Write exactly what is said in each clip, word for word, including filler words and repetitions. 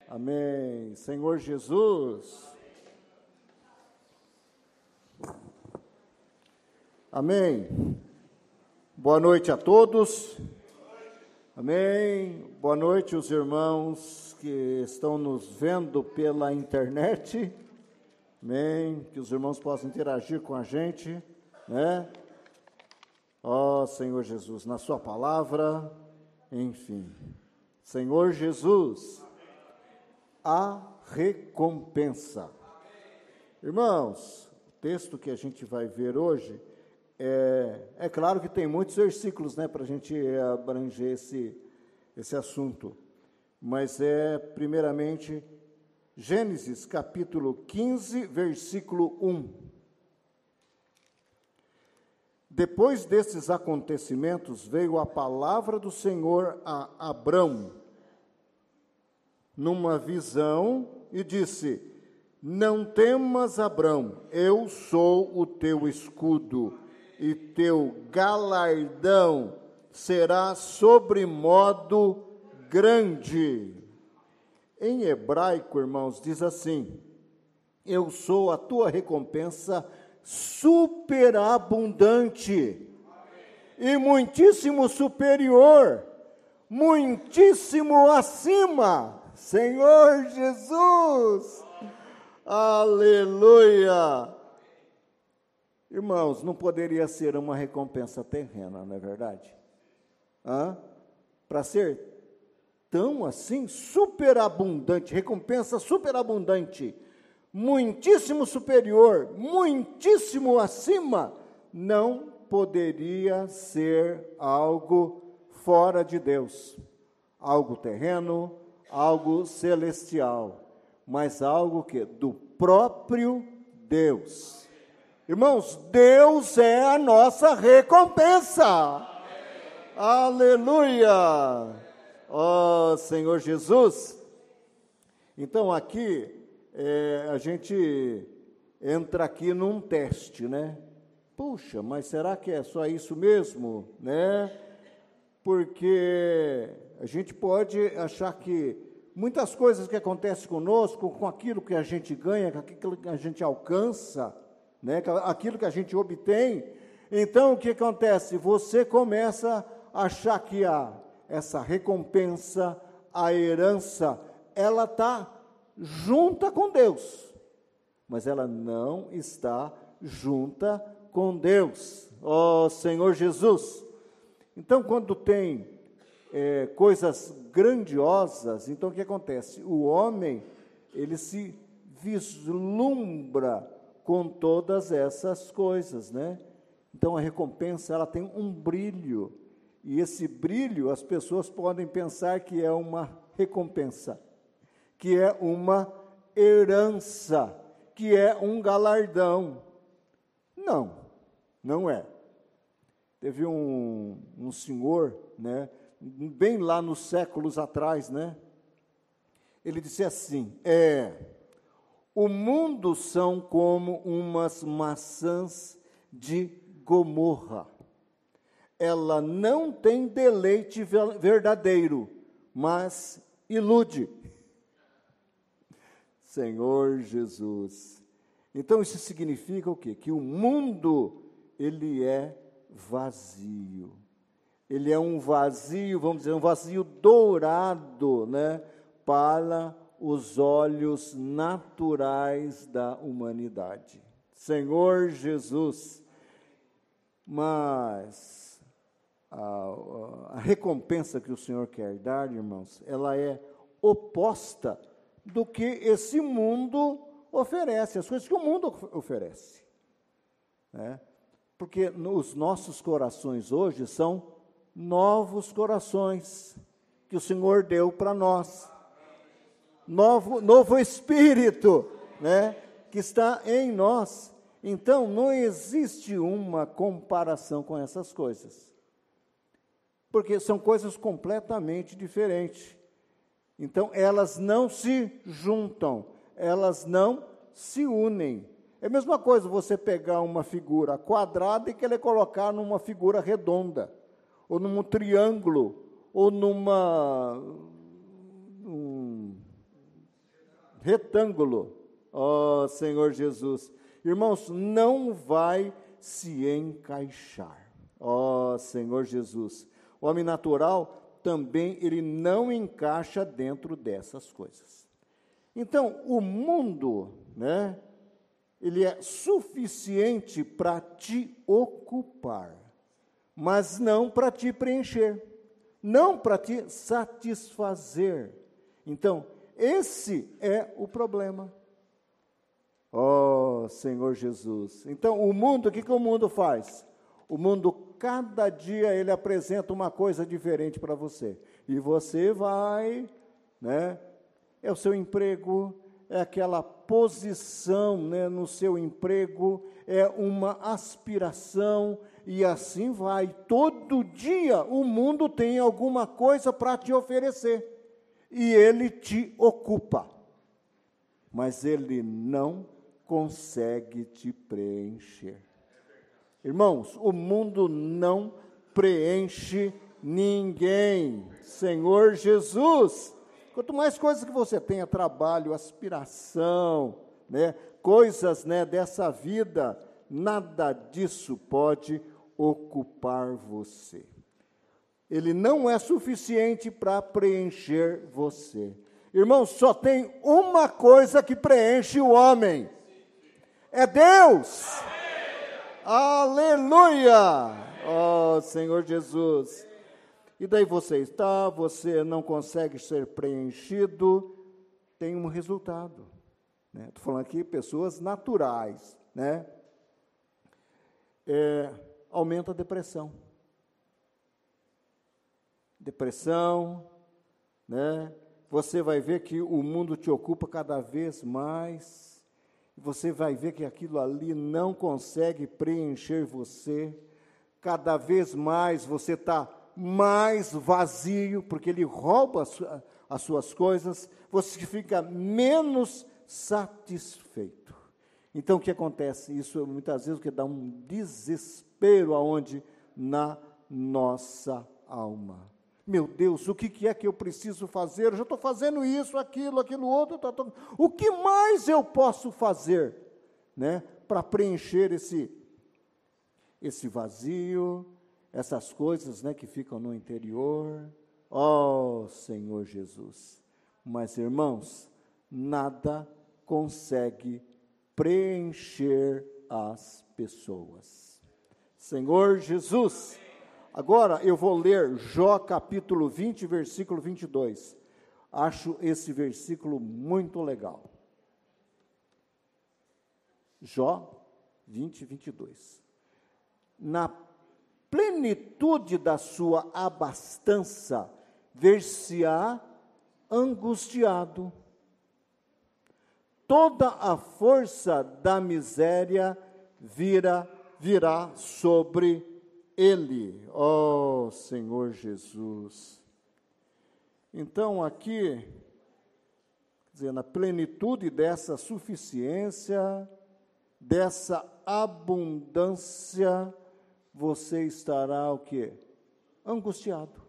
Amém. Senhor Jesus. Amém. Boa noite a todos. Amém. Boa noite os irmãos que estão nos vendo pela internet. Amém. Que os irmãos possam interagir com a gente, né? Ó Senhor Jesus, na sua palavra, enfim. Senhor Jesus, a recompensa. Irmãos, o texto que a gente vai ver hoje, é, é claro que tem muitos versículos, né, para a gente abranger esse, esse assunto, mas é, primeiramente, Gênesis, capítulo quinze, versículo um. Depois desses acontecimentos, veio a palavra do Senhor a Abrão, numa visão, e disse: Não temas, Abrão, eu sou o teu escudo, e teu galardão será sobremodo grande. Em hebraico, irmãos, diz assim: Eu sou a tua recompensa superabundante e muitíssimo superior, muitíssimo acima. Senhor Jesus, aleluia. Irmãos, não poderia ser uma recompensa terrena, não é verdade? Para ser tão assim, superabundante, recompensa superabundante, muitíssimo superior, muitíssimo acima, não poderia ser algo fora de Deus, algo terreno, algo celestial, mas algo que do próprio Deus. Irmãos, Deus é a nossa recompensa. Amém. Aleluia! Ó Senhor Jesus. Então aqui é, a gente entra aqui num teste, né? Puxa, mas será que é só isso mesmo, né? Porque a gente pode achar que muitas coisas que acontecem conosco, com aquilo que a gente ganha, com aquilo que a gente alcança, né? Aquilo que a gente obtém, então o que acontece? Você começa a achar que a, essa recompensa, a herança, ela está junta com Deus, mas ela não está junta com Deus. Ó Senhor Jesus. Então, quando tem é, coisas grandiosas, então o que acontece? O homem, ele se vislumbra com todas essas coisas, né? Então, a recompensa, ela tem um brilho, e esse brilho, as pessoas podem pensar que é uma recompensa, que é uma herança, que é um galardão. Não, não é. Teve um, um senhor, né, bem lá nos séculos atrás, né, ele disse assim, é, o mundo são como umas maçãs de Gomorra. Ela não tem deleite verdadeiro, mas ilude. Senhor Jesus. Então, isso significa o quê? Que o mundo, ele é vazio. Ele é um vazio, vamos dizer, um vazio dourado, né? Para os olhos naturais da humanidade. Senhor Jesus. Mas a, a recompensa que o Senhor quer dar, irmãos, ela é oposta do que esse mundo oferece, as coisas que o mundo oferece, né? Porque os nossos corações hoje são novos corações que o Senhor deu para nós, novo, novo Espírito, né, que está em nós. Então, não existe uma comparação com essas coisas, porque são coisas completamente diferentes. Então, elas não se juntam, elas não se unem. É a mesma coisa você pegar uma figura quadrada e querer colocar numa figura redonda, ou num triângulo, ou numa... Um, retângulo. Ó Senhor Jesus. Irmãos, não vai se encaixar. Ó Senhor Jesus. O homem natural também, ele não encaixa dentro dessas coisas. Então, o mundo, né, ele é suficiente para te ocupar, mas não para te preencher, não para te satisfazer. Então, esse é o problema. Ó Senhor Jesus. Então, o mundo, o que, que o mundo faz? O mundo, cada dia, ele apresenta uma coisa diferente para você. E você vai, né? É o seu emprego, é aquela posição, né, no seu emprego, é uma aspiração, e assim vai. Todo dia o mundo tem alguma coisa para te oferecer. E ele te ocupa, mas ele não consegue te preencher. Irmãos, o mundo não preenche ninguém. Senhor Jesus, quanto mais coisas que você tenha, trabalho, aspiração, né, coisas, né, dessa vida, nada disso pode ocupar você. Ele não é suficiente para preencher você. Irmãos, só tem uma coisa que preenche o homem. É Deus. Aleluia! Ó Senhor Jesus. E daí você está, você não consegue ser preenchido, tem um resultado. Né? Estou falando aqui pessoas naturais, né? É, aumenta a depressão. Depressão, né? Você vai ver que o mundo te ocupa cada vez mais, você vai ver que aquilo ali não consegue preencher você, cada vez mais você está mais vazio, porque ele rouba as, as suas coisas, você fica menos satisfeito. Então, o que acontece? Isso, muitas vezes, o que dá um desespero aonde? Na nossa alma. Meu Deus, o que é que eu preciso fazer? Eu já estou fazendo isso, aquilo, aquilo outro. Tô, tô, o que mais eu posso fazer, né, para preencher esse, esse vazio, essas coisas, né, que ficam no interior? Ó Senhor Jesus. Mas, irmãos, nada consegue preencher as pessoas. Senhor Jesus. Agora eu vou ler Jó capítulo vinte, versículo vinte e dois. Acho esse versículo muito legal. Jó vinte, vinte e dois. Na plenitude da sua abastança, ver-se-á angustiado. Toda a força da miséria vira, virá sobre ele, ó Senhor Jesus. Então, aqui, quer dizer, na plenitude dessa suficiência, dessa abundância, você estará o quê? Angustiado.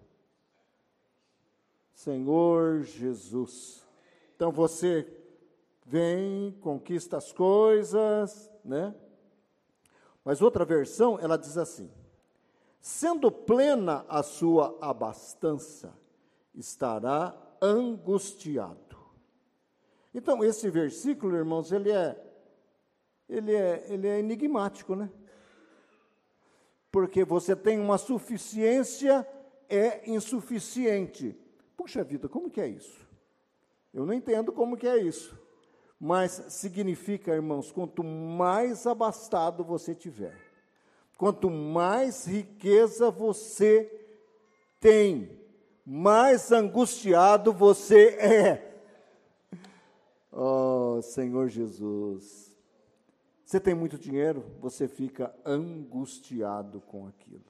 Senhor Jesus. Então, você vem, conquista as coisas, né? Mas outra versão, ela diz assim: sendo plena a sua abastança, estará angustiado. Então, esse versículo, irmãos, ele é, ele é, ele é enigmático, né? Porque você tem uma suficiência, é insuficiente. Puxa vida, como que é isso? Eu não entendo como que é isso. Mas significa, irmãos, quanto mais abastado você tiver, quanto mais riqueza você tem, mais angustiado você é. Oh, Senhor Jesus. Você tem muito dinheiro, você fica angustiado com aquilo.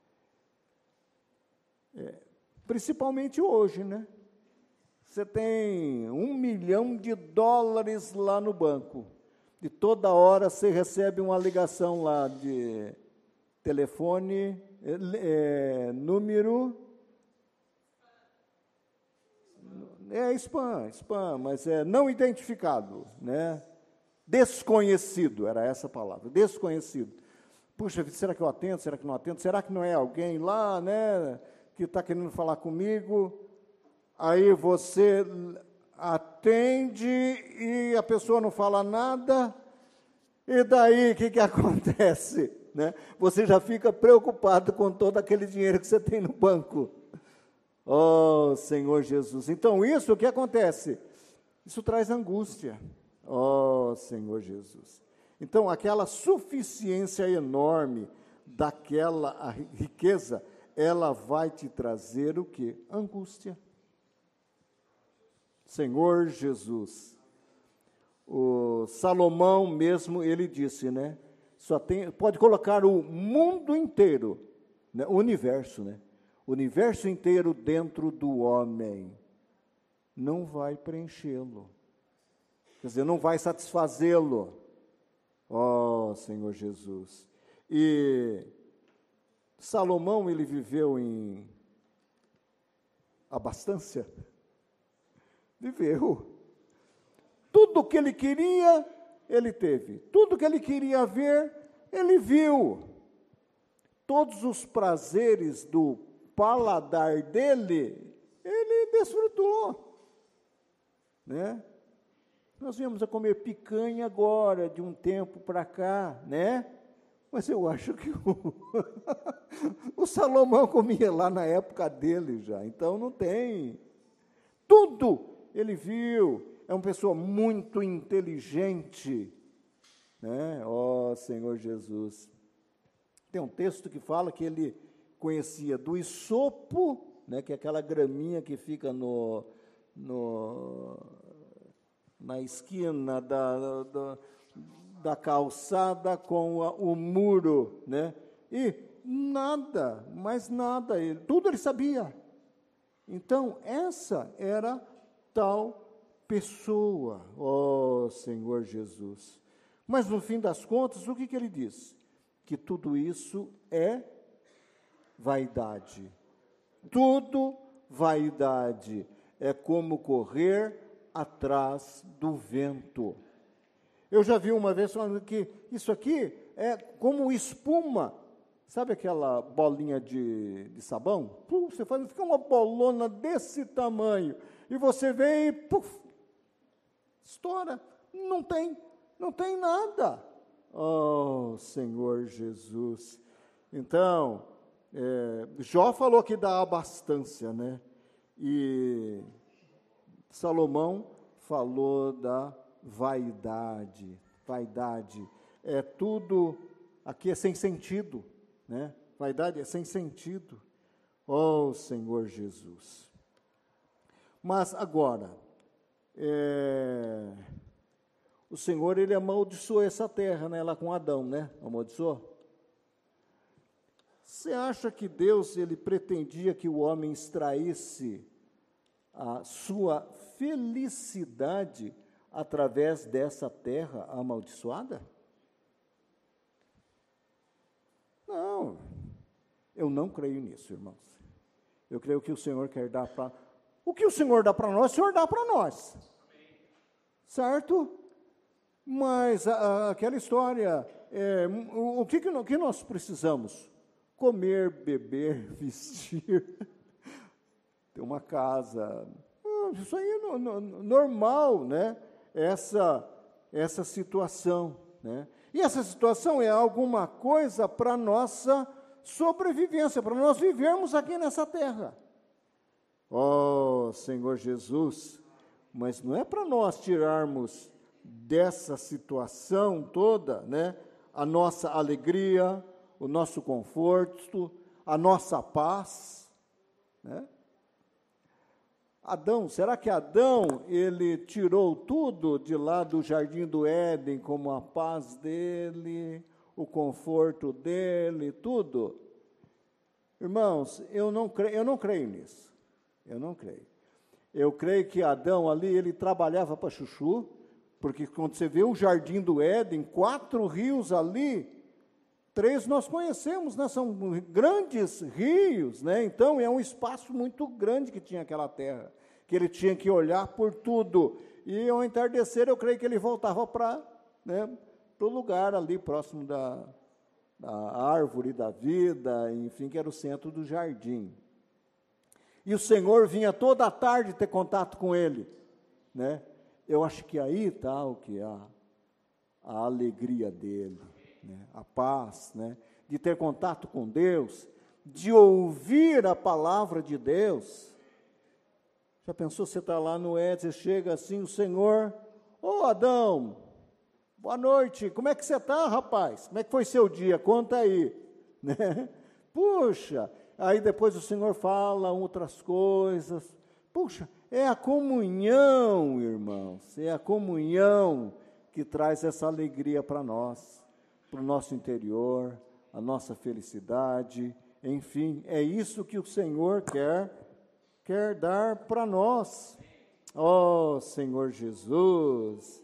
É, principalmente hoje, né? Você tem um milhão de dólares lá no banco, e toda hora você recebe uma ligação lá de telefone, é, número, é spam, spam, mas é não identificado, né? Desconhecido, era essa a palavra, desconhecido. Puxa, será que eu atendo? Será que não atendo? Será que não é alguém lá, né, que está querendo falar comigo? Aí você atende e a pessoa não fala nada, e daí o que, que acontece? Né? Você já fica preocupado com todo aquele dinheiro que você tem no banco. Oh, Senhor Jesus. Então, isso o que acontece? Isso traz angústia. Oh, Senhor Jesus. Então, aquela suficiência enorme daquela riqueza, ela vai te trazer o quê? Angústia. Senhor Jesus. O Salomão mesmo, ele disse, né? Só tem, pode colocar o mundo inteiro, né? O universo, né? O universo inteiro dentro do homem. Não vai preenchê-lo. Quer dizer, não vai satisfazê-lo. Ó, Senhor Jesus. E Salomão, ele viveu em abastança? Viveu. Tudo o que ele queria, ele teve. Tudo que ele queria ver, ele viu. Todos os prazeres do paladar dele, ele desfrutou. Né? Nós viemos a comer picanha agora, de um tempo para cá, né? Mas eu acho que o, o Salomão comia lá na época dele já, então não tem. Tudo ele viu, é uma pessoa muito inteligente, né? Ó Senhor Jesus. Tem um texto que fala que ele conhecia do isopo, né? Que é aquela graminha que fica no... no na esquina da, da, da calçada com a, o muro, né? E nada, mais nada, ele, tudo ele sabia. Então, essa era tal pessoa, ó Senhor Jesus. Mas, no fim das contas, o que, que ele diz? Que tudo isso é vaidade. Tudo vaidade. É como correr atrás do vento. Eu já vi uma vez falando que isso aqui é como espuma. Sabe aquela bolinha de, de sabão? Pum, você faz, fica uma bolona desse tamanho. E você vem e puf, estoura. Não tem, não tem nada. Oh, Senhor Jesus. Então, é, Jó falou que dá abastança, né? E Salomão falou da vaidade, vaidade, é tudo, aqui é sem sentido, né? Vaidade é sem sentido, oh Senhor Jesus. Mas agora, é, o Senhor, ele amaldiçoou essa terra, né? Lá com Adão, né? Amaldiçoou. Você acha que Deus, ele pretendia que o homem extraísse a sua felicidade através dessa terra amaldiçoada? Não, eu não creio nisso, irmãos. Eu creio que o Senhor quer dar para... O que o Senhor dá para nós, o Senhor dá para nós. Certo? Mas a, a, aquela história, é, o, o que, que, que nós precisamos? Comer, beber, vestir... ter uma casa, isso aí é no, no, normal, né? Essa, essa situação, né? E essa situação é alguma coisa para nossa sobrevivência, para nós vivermos aqui nessa terra. Oh, Senhor Jesus, mas não é para nós tirarmos dessa situação toda, né? A nossa alegria, o nosso conforto, a nossa paz, né? Adão, será que Adão, ele tirou tudo de lá do Jardim do Éden, como a paz dele, o conforto dele, tudo? Irmãos, eu não creio, eu não creio nisso, eu não creio. Eu creio que Adão ali, ele trabalhava para chuchu, porque quando você vê o Jardim do Éden, quatro rios ali, três nós conhecemos, né? São grandes rios, né? Então é um espaço muito grande que tinha aquela terra. que ele tinha que olhar por tudo. E ao entardecer, eu creio que ele voltava para, né, o lugar ali próximo da, da árvore da vida, enfim, que era o centro do jardim. E o Senhor vinha toda a tarde ter contato com ele, né? Eu acho que aí está o que é a, a alegria dele, né? A paz, né? De ter contato com Deus, de ouvir a palavra de Deus. Já pensou, você está lá no Éden, chega assim, o Senhor, ô Adão, boa noite, como é que você está, rapaz? Como é que foi seu dia? Conta aí, né? Puxa, aí depois o Senhor fala outras coisas. Puxa, é a comunhão, irmãos, é a comunhão que traz essa alegria para nós, para o nosso interior, a nossa felicidade, enfim, é isso que o Senhor quer, quer dar para nós. Ó oh, Senhor Jesus,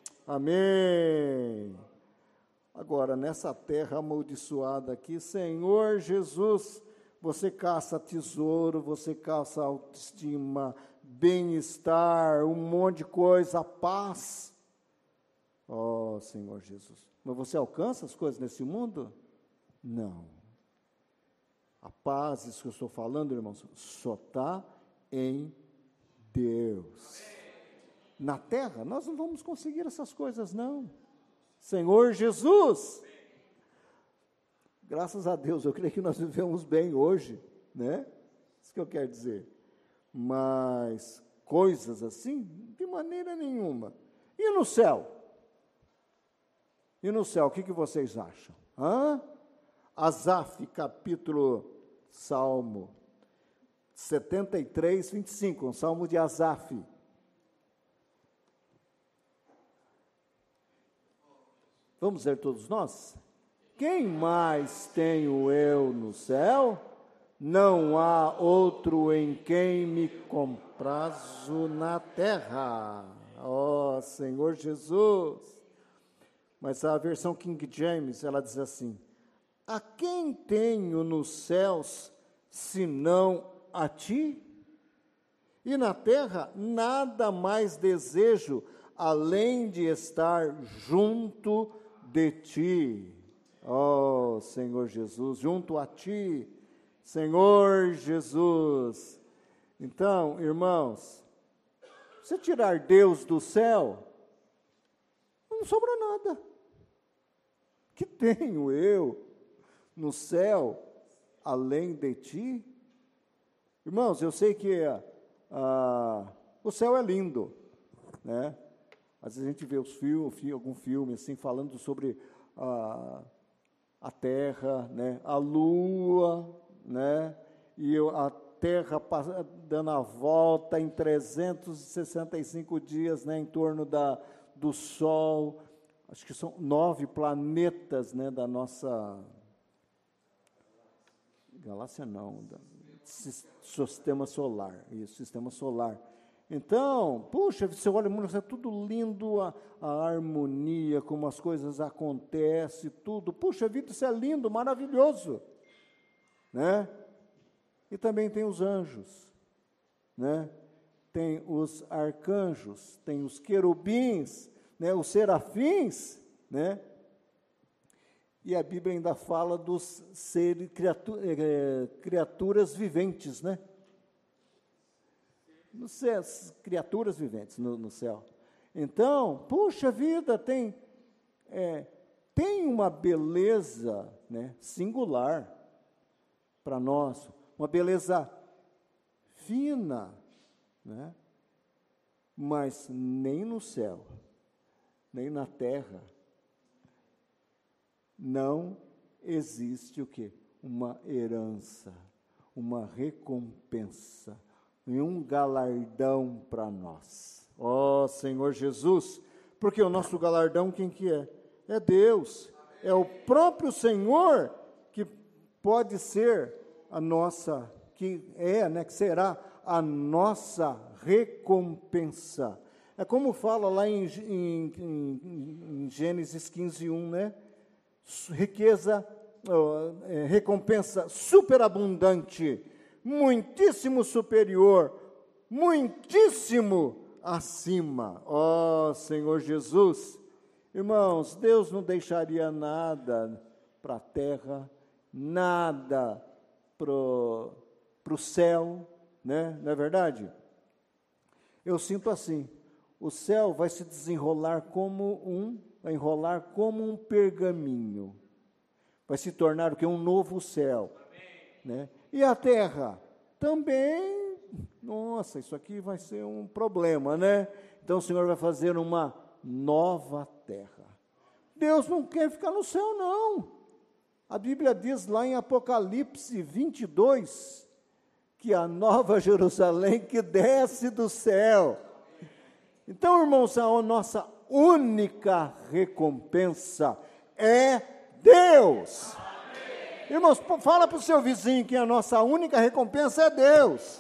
amém. Agora, nessa terra amaldiçoada aqui, Senhor Jesus, você caça tesouro, você caça autoestima, bem-estar, um monte de coisa, paz. Ó oh, Senhor Jesus, mas você alcança as coisas nesse mundo? Não. A paz, isso que eu estou falando, irmãos, só está em Deus. Na terra, nós não vamos conseguir essas coisas, não. Senhor Jesus, graças a Deus, eu creio que nós vivemos bem hoje, né? Isso que eu quero dizer. Mas coisas assim, de maneira nenhuma. E no céu? E no céu, o que, que vocês acham? Hã? Asaf, capítulo, Salmo setenta e três, vinte e cinco, um salmo de Asaf. Vamos ler todos nós? Quem mais tenho eu no céu? Não há outro em quem me comprazo na terra. Ó, oh, Senhor Jesus. Mas a versão King James, ela diz assim: a quem tenho nos céus, senão a ti? E na terra, nada mais desejo, além de estar junto de ti. Ó, oh, Senhor Jesus, junto a ti, Senhor Jesus. Então, irmãos, se tirar Deus do céu, não sobra nada. Que tenho eu no céu, além de ti? Irmãos, eu sei que ah, o céu é lindo, né? Às vezes a gente vê os filmes, algum filme assim, falando sobre ah, a terra, né? A lua, né? E a terra dando a volta em trezentos e sessenta e cinco dias, né? Em torno da, do sol. Acho que são nove planetas, né? Da nossa... Galáxia não, da, sistema solar, isso, sistema solar. Então, puxa, você olha, é tudo lindo, a, a harmonia, como as coisas acontecem, tudo. Puxa vida, isso é lindo, maravilhoso, né? E também tem os anjos, né? Tem os arcanjos, tem os querubins, né? Os serafins, né? E a Bíblia ainda fala dos seres, criatu, é, criaturas viventes, né? No céu, criaturas viventes no, no céu. Então, puxa vida, tem, é, tem uma beleza, né, singular para nós, uma beleza fina, né? Mas nem no céu, nem na terra, não existe o quê? Uma herança, uma recompensa, e um galardão para nós. Ó oh, Senhor Jesus, porque o nosso galardão quem que é? É Deus, é o próprio Senhor que pode ser a nossa, que é, né, que será a nossa recompensa. É como fala lá em, em, em, em Gênesis quinze, um, né? Riqueza, oh, é, recompensa superabundante, muitíssimo superior muitíssimo acima. Ó Senhor Jesus, irmãos, Deus não deixaria nada para a terra, nada para o céu, né? Não é verdade? Eu sinto assim, o céu vai se desenrolar como um, vai enrolar como um pergaminho, vai se tornar o que? Um novo céu, né? E a terra também, nossa, isso aqui vai ser um problema, né? Então o Senhor vai fazer uma nova terra. Deus não quer ficar no céu, não. A Bíblia diz lá em Apocalipse vinte e dois, que a nova Jerusalém que desce do céu. Então, irmãos, a nossa única recompensa é Deus. Amém. Irmãos, fala para o seu vizinho que a nossa única recompensa é Deus.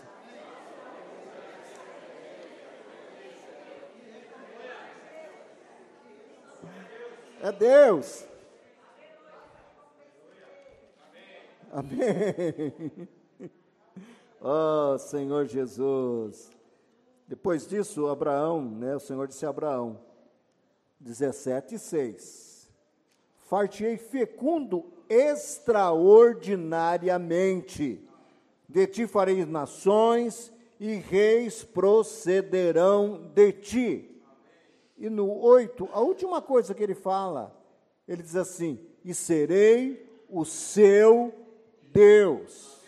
É Deus. Amém. Oh, Senhor Jesus. Depois disso, Abraão, né, o Senhor disse a Abraão, dezessete, seis, far-te-ei fecundo extraordinariamente, de ti farei nações, e reis procederão de ti. E no oito, a última coisa que ele fala, ele diz assim, e serei o seu Deus.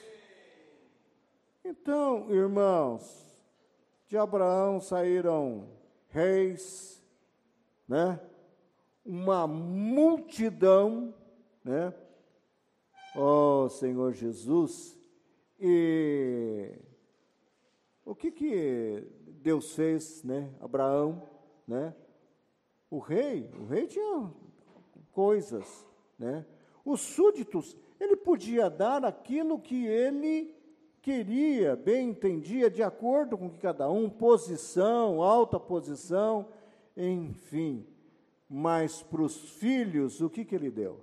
Então, irmãos, de Abraão saíram reis, né? Uma multidão, né? Oh, Senhor Jesus, e o que que Deus fez, né? Abraão, né? O rei, o rei tinha coisas, né? Os súditos, ele podia dar aquilo que ele queria, bem entendia, de acordo com o que cada um, posição, alta posição, enfim. Mas para os filhos, o que que ele deu?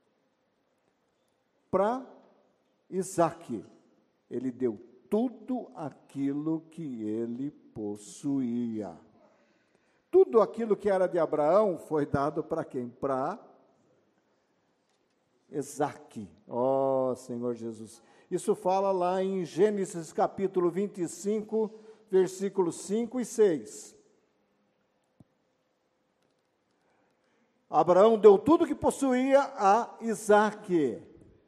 Para Isaque, ele deu tudo aquilo que ele possuía. Tudo aquilo que era de Abraão foi dado para quem? Para Isaque. Ó, oh, Senhor Jesus. Isso fala lá em Gênesis capítulo vinte e cinco, versículos cinco e seis. Abraão deu tudo que possuía a Isaque.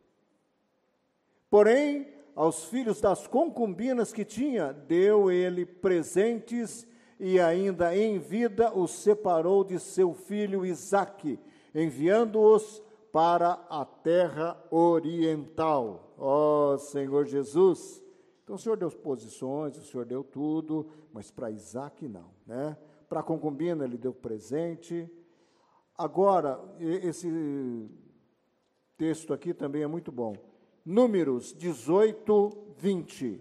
Porém, aos filhos das concubinas que tinha, deu ele presentes e ainda em vida os separou de seu filho Isaque, enviando-os para a terra oriental. Ó oh, Senhor Jesus, então o Senhor deu posições, o Senhor deu tudo, mas para Isaque não, né? Para a concubina ele deu presente. Agora, esse texto aqui também é muito bom. Números dezoito, vinte.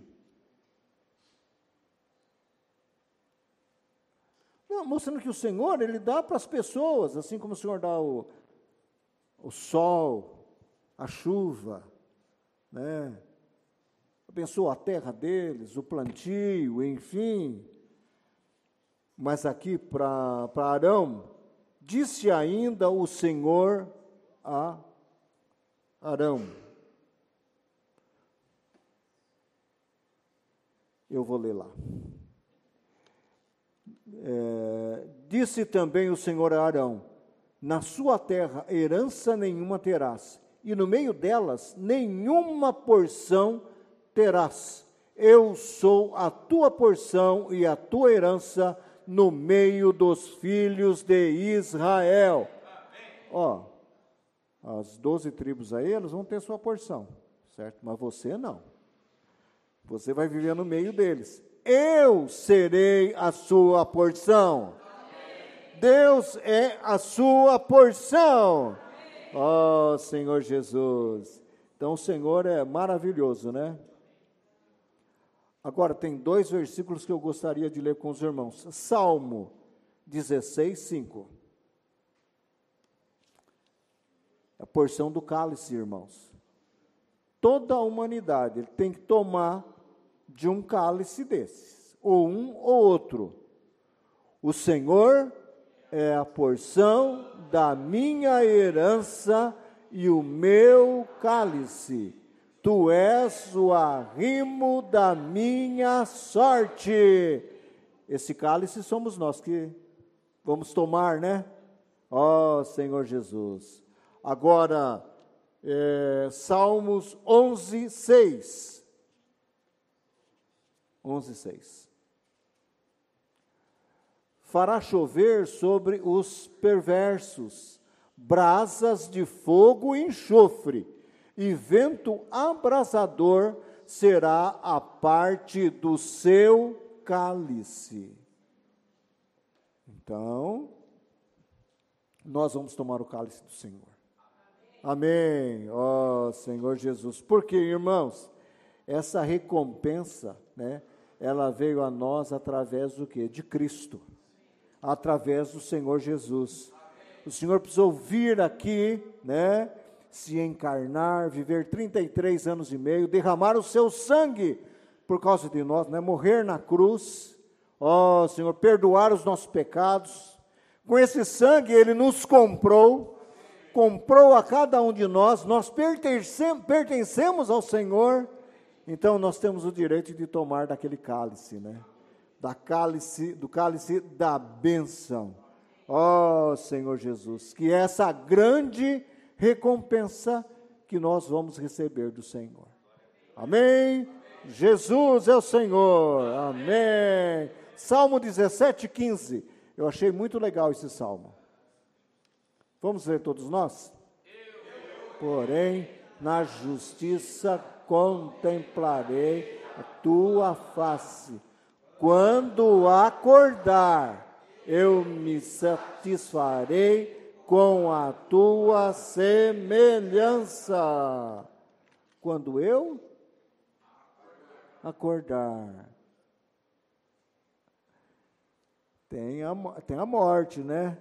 Não, mostrando que o Senhor, ele dá para as pessoas, assim como o Senhor dá o, o sol, a chuva, né? Abençoa a terra deles, o plantio, enfim. Mas aqui para Arão, disse ainda o Senhor a Arão. Eu vou ler lá. É, disse também o Senhor a Arão, na sua terra herança nenhuma terás, e no meio delas nenhuma porção terás. Eu sou a tua porção e a tua herança no meio dos filhos de Israel. Ó, as doze tribos aí, elas vão ter sua porção, certo? Mas você não. Você vai viver no meio deles. Eu serei a sua porção. Amém. Deus é a sua porção. Ó, oh, Senhor Jesus. Então, o Senhor é maravilhoso, né? Agora, tem dois versículos que eu gostaria de ler com os irmãos. Salmo dezesseis, cinco. A porção do cálice, irmãos. Toda a humanidade tem que tomar de um cálice desses. ou um ou outro. O Senhor é a porção da minha herança e o meu cálice. Tu és o arrimo da minha sorte. Esse cálice somos nós que vamos tomar, né? Ó Senhor Jesus. Agora, é, Salmos onze, seis. onze, seis. Fará chover sobre os perversos brasas de fogo e enxofre, e vento abrasador será a parte do seu cálice. Então, nós vamos tomar o cálice do Senhor. Amém. Ó Senhor Jesus. Porque, irmãos, essa recompensa, né, ela veio a nós através do quê? De Cristo. Através do Senhor Jesus. O Senhor precisou vir aqui, né, se encarnar, viver trinta e três anos e meio, derramar o seu sangue por causa de nós, né, morrer na cruz, ó Senhor, perdoar os nossos pecados. Com esse sangue Ele nos comprou, comprou a cada um de nós, nós pertencemos, pertencemos ao Senhor, então nós temos o direito de tomar daquele cálice, né, da cálice, do cálice da bênção. Ó Senhor Jesus, que é essa grande recompensa que nós vamos receber do Senhor. Amém? Jesus é o Senhor. Amém. Salmo dezessete, quinze. Eu achei muito legal esse salmo. Vamos ler todos nós? Porém, na justiça contemplarei a tua face. Quando acordar, eu me satisfarei com a tua semelhança. Quando eu acordar. Tem a, tem a morte, né?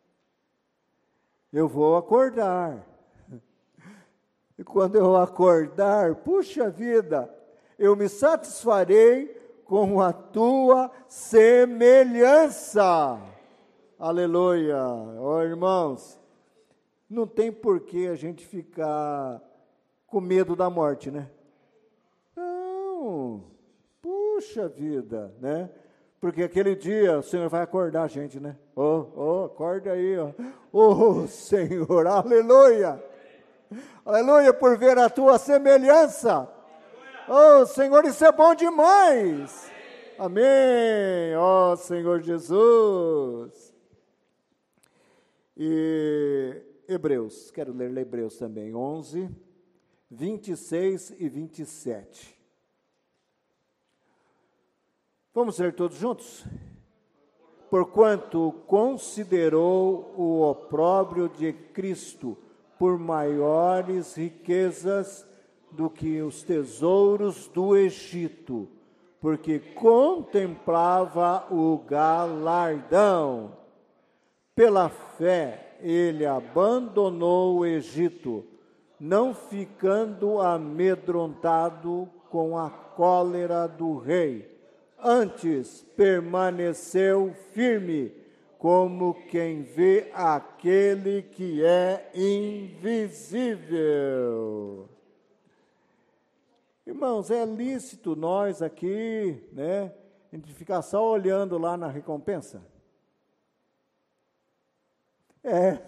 Eu vou acordar. E quando eu acordar, puxa vida, eu me satisfarei com a tua semelhança. Aleluia. Ó, irmãos, não tem por que a gente ficar com medo da morte, né? Não. Puxa vida, né? Porque aquele dia o Senhor vai acordar a gente, né? Oh, oh, acorda aí, ó. Oh, Senhor, aleluia. Aleluia, por ver a tua semelhança. Oh, Senhor, isso é bom demais. Amém. Ó, Senhor Jesus. E Hebreus, quero ler Hebreus também, onze, vinte e seis e vinte e sete. Vamos ler todos juntos? Porquanto considerou o opróbrio de Cristo por maiores riquezas do que os tesouros do Egito, porque contemplava o galardão. Pela fé, ele abandonou o Egito, não ficando amedrontado com a cólera do rei. Antes, permaneceu firme, como quem vê aquele que é invisível. Irmãos, é lícito nós aqui, né, a gente ficar só olhando lá na recompensa? É.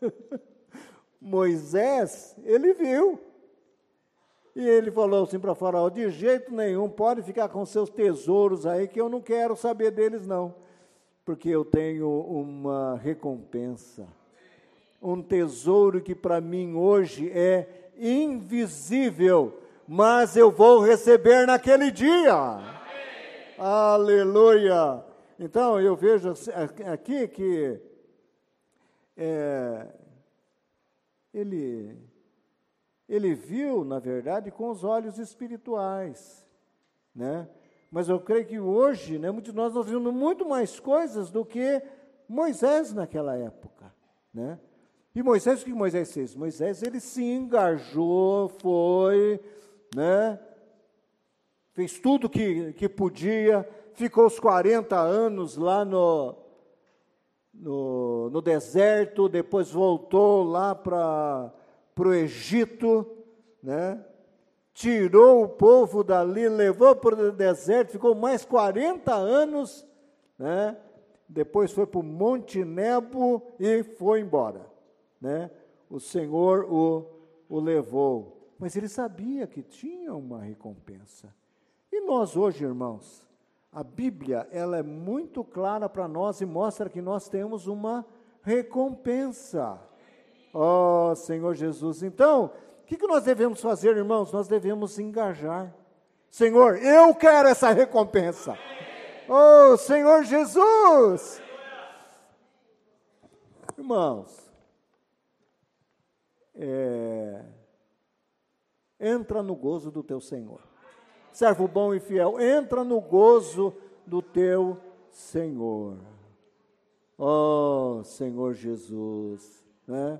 Moisés, ele viu. E ele falou assim para Faraó, de jeito nenhum, pode ficar com seus tesouros aí, que eu não quero saber deles não, porque eu tenho uma recompensa, um tesouro que para mim hoje é invisível, mas eu vou receber naquele dia. Amém. Aleluia! Então, eu vejo aqui que é, ele... Ele viu, na verdade, com os olhos espirituais, né? Mas eu creio que hoje, né, muitos de nós nós vimos muito mais coisas do que Moisés naquela época, né? E Moisés, o que Moisés fez? Moisés, ele se engajou, foi, né? Fez tudo que, que podia, ficou os quarenta anos lá no, no, no deserto, depois voltou lá para o Egito, né? Tirou o povo dali, levou para o deserto, ficou mais quarenta anos, né? Depois foi para o Monte Nebo e foi embora, né? O Senhor o, o levou, mas ele sabia que tinha uma recompensa. E nós hoje, irmãos, a Bíblia, ela é muito clara para nós e mostra que nós temos uma recompensa. Ó Senhor Jesus, então, o que, que nós devemos fazer, irmãos? Nós devemos engajar. Senhor, eu quero essa recompensa. Oh, Senhor Jesus! Irmãos, é, entra no gozo do teu Senhor. Servo bom e fiel, entra no gozo do teu Senhor. Oh, Senhor Jesus, né?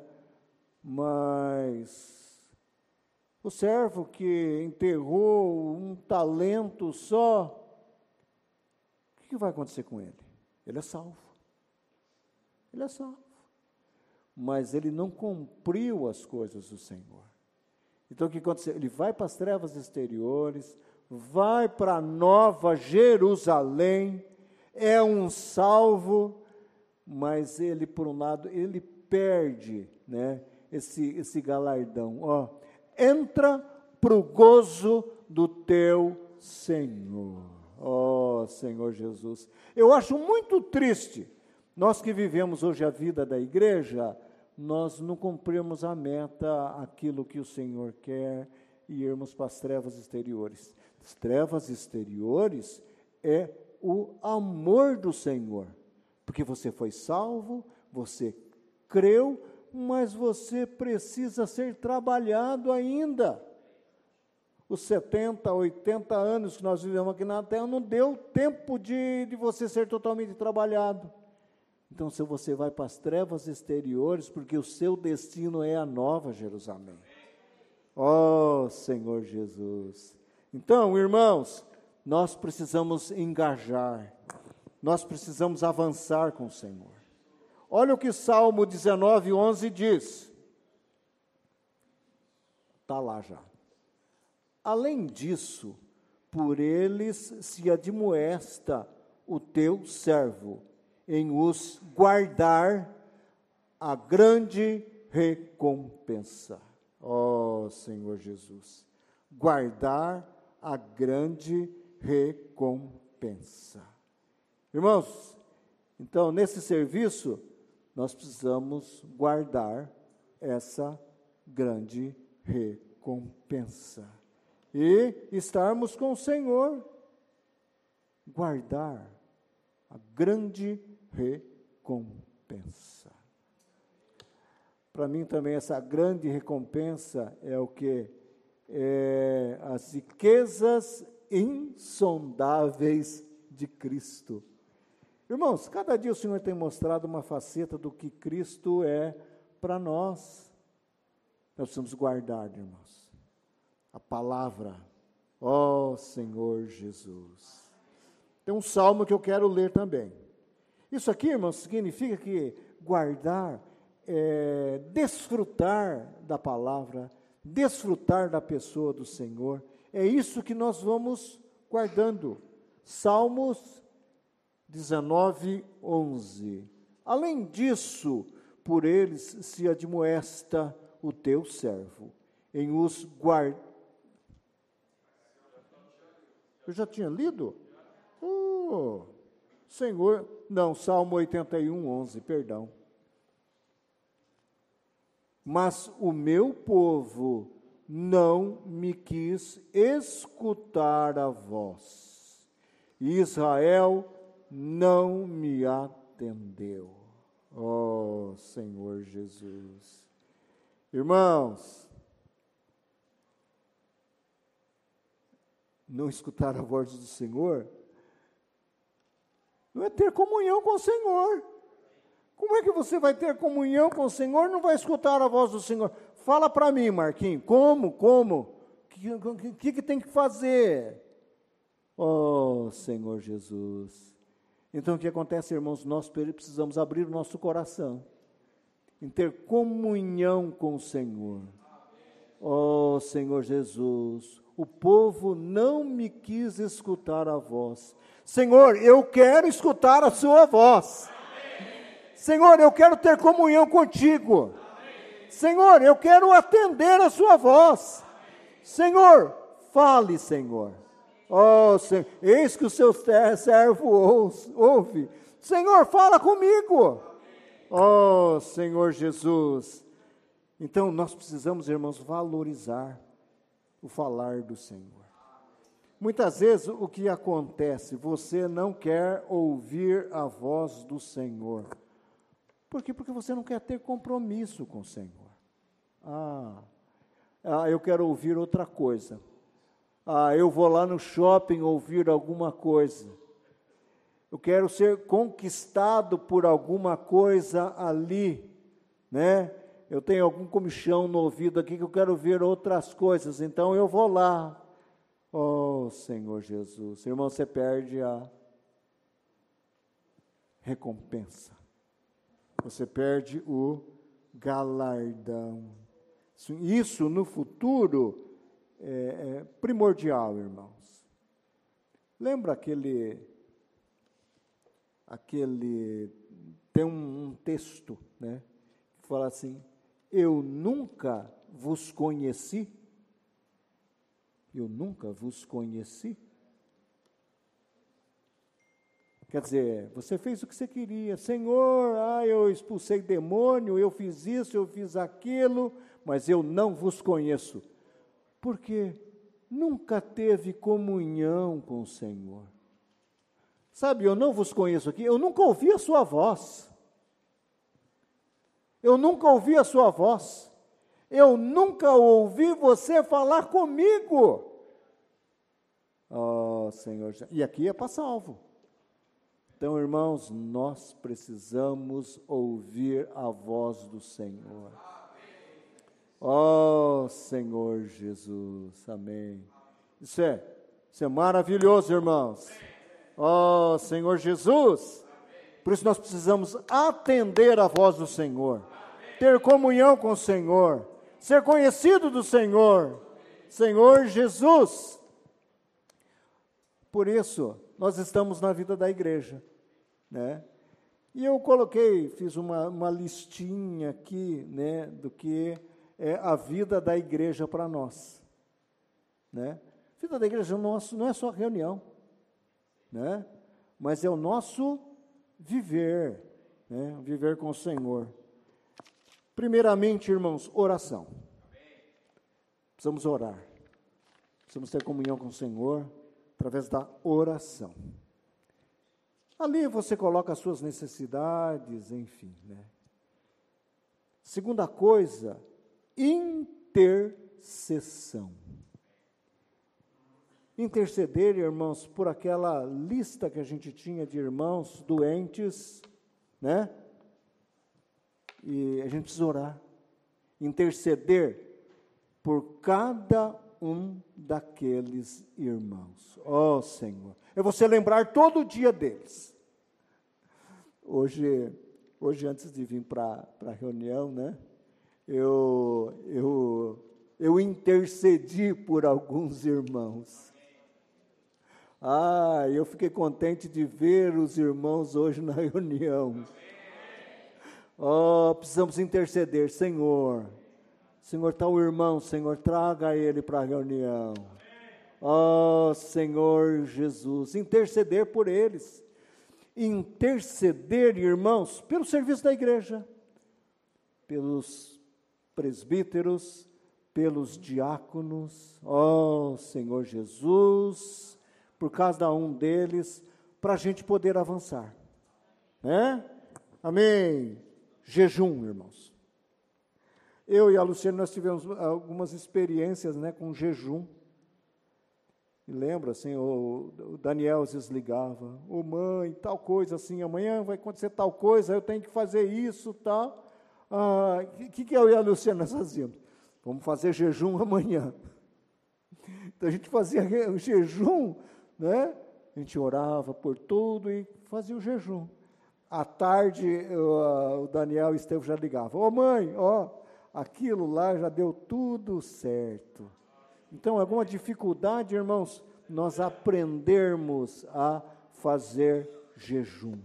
Mas o servo que enterrou um talento só, o que vai acontecer com ele? Ele é salvo. Ele é salvo. Mas ele não cumpriu as coisas do Senhor. Então o que aconteceu? Ele vai para as trevas exteriores, vai para a Nova Jerusalém, é um salvo, mas ele, por um lado, ele perde, né, esse, esse galardão. Ó, entra para o gozo do teu Senhor. Ó, Senhor Jesus. Eu acho muito triste, nós que vivemos hoje a vida da igreja, nós não cumprimos a meta, aquilo que o Senhor quer, e irmos para as trevas exteriores. As trevas exteriores é o amor do Senhor, porque você foi salvo, você creu, mas você precisa ser trabalhado ainda. Os setenta, oitenta anos que nós vivemos aqui na terra, não deu tempo de, de você ser totalmente trabalhado. Então, se você vai para as trevas exteriores, porque o seu destino é a Nova Jerusalém. Ó Senhor Jesus. Então, irmãos, nós precisamos engajar, nós precisamos avançar com o Senhor. Olha o que Salmo dezenove, onze diz. Está lá já. Além disso, por eles se admoesta o teu servo, em os guardar a grande recompensa. Ó Senhor Jesus, guardar a grande recompensa. Irmãos, então, nesse serviço, nós precisamos guardar essa grande recompensa. E estarmos com o Senhor, guardar a grande recompensa. Para mim também essa grande recompensa é o que? É as riquezas insondáveis de Cristo. Irmãos, cada dia o Senhor tem mostrado uma faceta do que Cristo é para nós. Nós precisamos guardar, irmãos, a palavra, ó Senhor Jesus. Tem um salmo que eu quero ler também. Isso aqui, irmãos, significa que guardar é desfrutar da palavra, desfrutar da pessoa do Senhor. É isso que nós vamos guardando. Salmos dezenove, onze. Além disso, por eles se admoesta o teu servo, em os guardar. Eu já tinha lido? Oh, Senhor, não, Salmo oitenta e um, onze, perdão. Mas o meu povo não me quis escutar a voz. Israel não me atendeu. Ó Senhor Jesus. Irmãos, não escutar a voz do Senhor não é ter comunhão com o Senhor. Como é que você vai ter comunhão com o Senhor e não vai escutar a voz do Senhor? Fala para mim, Marquinhos, como, como? O que, que, que tem que fazer? Oh, Senhor Jesus. Então, o que acontece, irmãos? Nós precisamos abrir o nosso coração em ter comunhão com o Senhor. Oh, Senhor Jesus, o povo não me quis escutar a voz. Senhor, eu quero escutar a sua voz. Senhor, eu quero ter comunhão contigo. Senhor, eu quero atender a sua voz. Senhor, fale, Senhor. Oh, Senhor, eis que o seu servo ouve. Senhor, fala comigo. Oh, Senhor Jesus. Então, nós precisamos, irmãos, valorizar o falar do Senhor. Muitas vezes, o que acontece? Você não quer ouvir a voz do Senhor. Por quê? Porque você não quer ter compromisso com o Senhor. Ah, ah eu quero ouvir outra coisa. Ah, eu vou lá no shopping ouvir alguma coisa. Eu quero ser conquistado por alguma coisa ali, né? Eu tenho algum comichão no ouvido aqui que eu quero ver outras coisas, então eu vou lá. Oh, Senhor Jesus. Irmão, você perde a recompensa. Você perde o galardão. Isso no futuro é, é primordial, irmãos. Lembra aquele, aquele, tem um, um texto, né, que fala assim, eu nunca vos conheci, eu nunca vos conheci. Quer dizer, você fez o que você queria. Senhor, ah, eu expulsei demônio, eu fiz isso, eu fiz aquilo, mas eu não vos conheço. Por quê? Nunca teve comunhão com o Senhor. Sabe, eu não vos conheço aqui, eu nunca ouvi a sua voz. Eu nunca ouvi a sua voz. Eu nunca ouvi você falar comigo. Oh, Senhor, e aqui é para salvo. Então, irmãos, nós precisamos ouvir a voz do Senhor. Oh, Senhor Jesus, amém. Isso é, isso é maravilhoso, irmãos. Oh, Senhor Jesus. Por isso nós precisamos atender a voz do Senhor, ter comunhão com o Senhor, ser conhecido do Senhor, Senhor Jesus. Por isso, nós estamos na vida da igreja. Né? E eu coloquei, fiz uma, uma listinha aqui, né, do que é a vida da igreja para nós. Né? A vida da igreja nosso não é só reunião, né? Mas é o nosso viver, né? Viver com o Senhor. Primeiramente, irmãos, oração. Precisamos orar. Precisamos ter comunhão com o Senhor através da oração. Ali você coloca as suas necessidades, enfim, né? Segunda coisa, intercessão. Interceder, irmãos, por aquela lista que a gente tinha de irmãos doentes, né? E a gente precisa orar. Interceder por cada um daqueles irmãos. Ó Senhor, é você lembrar todo dia deles. Hoje, hoje antes de vir para a reunião, né, eu, eu, eu intercedi por alguns irmãos. Ah, eu fiquei contente de ver os irmãos hoje na reunião. Oh, precisamos interceder, Senhor. Senhor, está o irmão, Senhor, traga ele para a reunião. Oh, Senhor Jesus, interceder por eles. Interceder, irmãos, pelo serviço da igreja, pelos presbíteros, pelos diáconos. Oh, Senhor Jesus, por cada um deles, para a gente poder avançar. Né? Amém. Jejum, irmãos. Eu e a Luciana, nós tivemos algumas experiências, né, com jejum. E lembra, assim, o, o Daniel às vezes ligava, ô oh, mãe, tal coisa assim, amanhã vai acontecer tal coisa, eu tenho que fazer isso, tal. Ah, o que, que eu e a Luciana nós fazíamos? Vamos fazer jejum amanhã. Então a gente fazia o jejum, né? A gente orava por tudo e fazia o jejum. À tarde, o, o Daniel e o Estevão já ligavam. Ô mãe, ó, aquilo lá já deu tudo certo. Então, alguma dificuldade, irmãos, nós aprendermos a fazer jejum.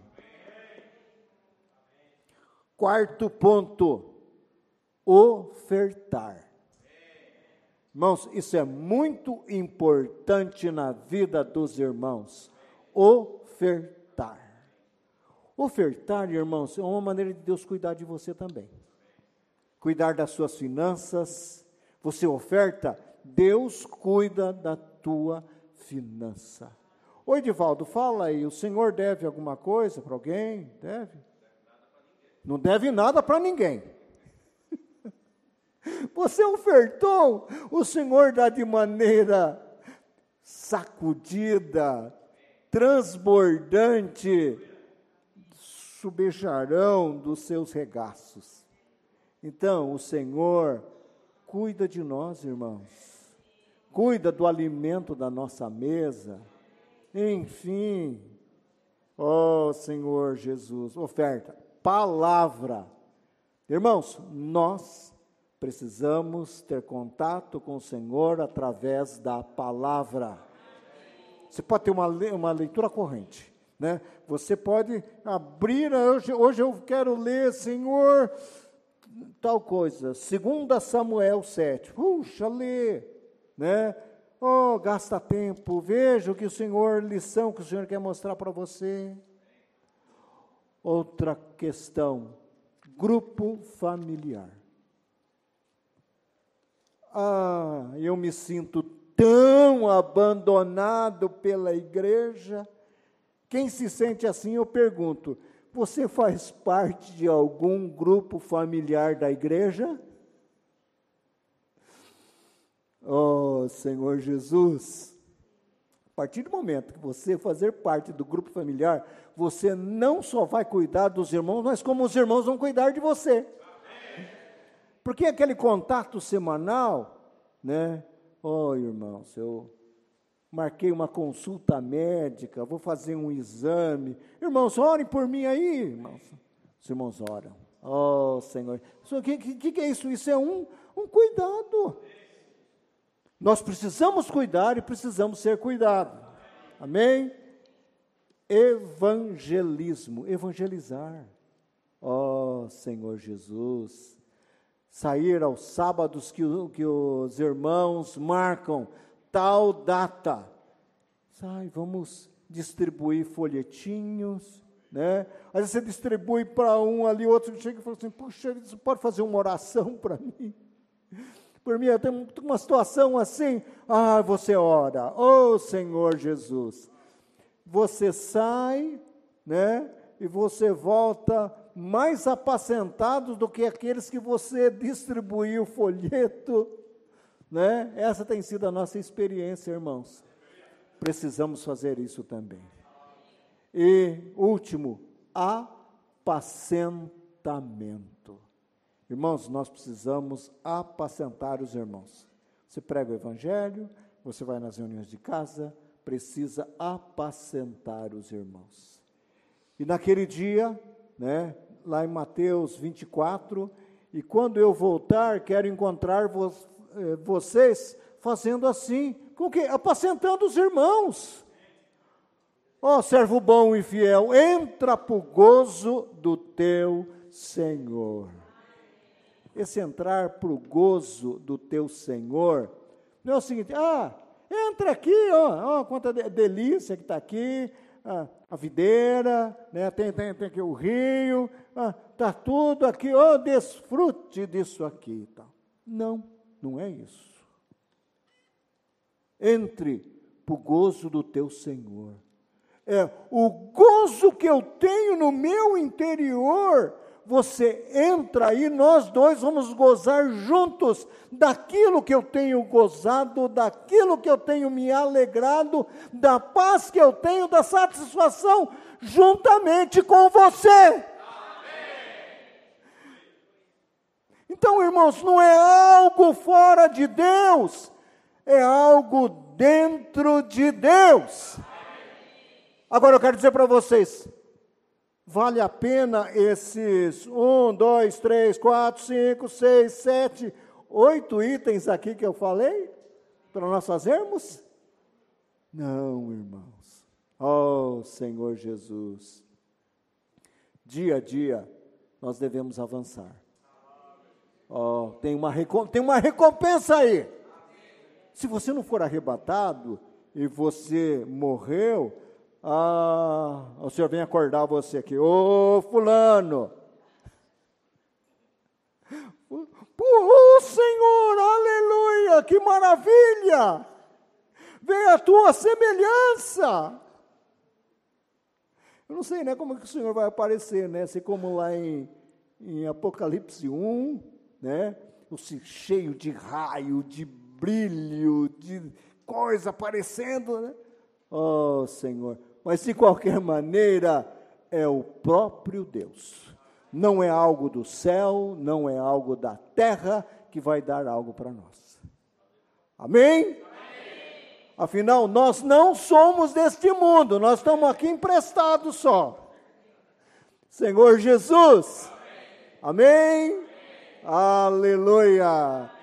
Quarto ponto, ofertar. Irmãos, isso é muito importante na vida dos irmãos. Ofertar. Ofertar, irmãos, é uma maneira de Deus cuidar de você também. Cuidar das suas finanças. Você oferta, Deus cuida da tua finança. Ô Edivaldo, fala aí, o senhor deve alguma coisa para alguém? Deve? Não deve nada para ninguém. Você ofertou, o Senhor dá de maneira sacudida, transbordante, subejarão dos seus regaços. Então, o Senhor cuida de nós, irmãos, cuida do alimento da nossa mesa, enfim, ó Senhor Jesus, oferta, palavra. Irmãos, nós precisamos ter contato com o Senhor através da palavra. Você pode ter uma, uma leitura corrente, né? Você pode abrir, hoje, hoje eu quero ler, Senhor, tal coisa, Segunda Samuel sete, puxa, lê, né? Oh, gasta tempo, veja o que o Senhor, lição que o Senhor quer mostrar para você. Outra questão, grupo familiar. Ah, eu me sinto tão abandonado pela igreja. Quem se sente assim, eu pergunto, você faz parte de algum grupo familiar da igreja? Oh, Senhor Jesus, a partir do momento que você fazer parte do grupo familiar, você não só vai cuidar dos irmãos, mas como os irmãos vão cuidar de você. Porque aquele contato semanal, né? Oh, irmãos, eu marquei uma consulta médica, vou fazer um exame. Irmãos, orem por mim aí, irmãos. Os irmãos oram. Oh, Senhor. O que, que, que é isso? Isso é um, um cuidado. Nós precisamos cuidar e precisamos ser cuidados. Amém? Evangelismo, evangelizar. Oh, Senhor Jesus. Sair aos sábados que, que os irmãos marcam tal data. Sai, vamos distribuir folhetinhos, né? Às vezes você distribui para um ali, outro chega e fala assim, puxa, você pode fazer uma oração para mim? Por mim, eu tenho uma situação assim, ah, você ora, oh Senhor Jesus. Você sai, né? E você volta mais apacentados do que aqueles que você distribuiu o folheto, né? Essa tem sido a nossa experiência, irmãos. Precisamos fazer isso também. E, último, apacentamento. Irmãos, nós precisamos apacentar os irmãos. Você prega o evangelho, você vai nas reuniões de casa, precisa apacentar os irmãos. E naquele dia, né, lá em Mateus vinte e quatro, e quando eu voltar, quero encontrar vo, eh, vocês fazendo assim, com o quê? Apacentando os irmãos. Ó, oh, servo bom e fiel, entra para o gozo do teu Senhor. Esse entrar para o gozo do teu Senhor, não é o seguinte, ah, entra aqui, ó, ó quanta delícia que está aqui, ah, a videira, né, tem, tem, tem aqui o rio, está ah, tudo aqui, ó, desfrute disso aqui. Tá. Não, não é isso. Entre para o gozo do teu Senhor. É, o gozo que eu tenho no meu interior, você entra aí, nós dois vamos gozar juntos daquilo que eu tenho gozado, daquilo que eu tenho me alegrado, da paz que eu tenho, da satisfação, juntamente com você. Amém. Então, irmãos, não é algo fora de Deus, é algo dentro de Deus. Agora eu quero dizer para vocês, vale a pena esses um, dois, três, quatro, cinco, seis, sete, oito itens aqui que eu falei, para nós fazermos? Não, irmãos. Oh, Senhor Jesus. Dia a dia, nós devemos avançar. Oh, tem uma, tem uma recompensa aí. Se você não for arrebatado e você morreu, ah, o Senhor vem acordar você aqui. Ô, fulano. Oh, Senhor, aleluia, que maravilha. Vem a tua semelhança. Eu não sei, né, como que o Senhor vai aparecer, né? Se como lá em, em Apocalipse um, né? Cheio de raio, de brilho, de coisa aparecendo, né? Oh, Senhor. Mas, de qualquer maneira, é o próprio Deus. Não é algo do céu, não é algo da terra que vai dar algo para nós. Amém? Amém? Afinal, nós não somos deste mundo, nós estamos aqui emprestados só. Senhor Jesus. Amém? Amém? Aleluia.